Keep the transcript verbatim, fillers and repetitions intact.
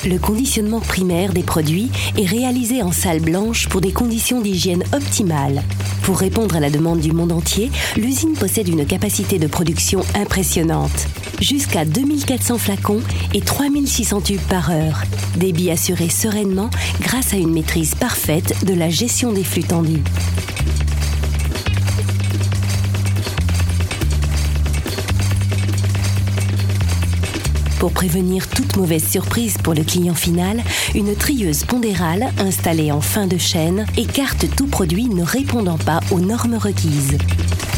Le conditionnement primaire des produits est réalisé en salle blanche pour des conditions d'hygiène optimales. Pour répondre à la demande du monde entier, l'usine possède une capacité de production impressionnante. Jusqu'à deux mille quatre cents flacons et trois mille six cents tubes par heure. Débit assuré sereinement grâce à une maîtrise parfaite de la gestion des flux tendus. Pour prévenir toute mauvaise surprise pour le client final, une trieuse pondérale installée en fin de chaîne écarte tout produit ne répondant pas aux normes requises.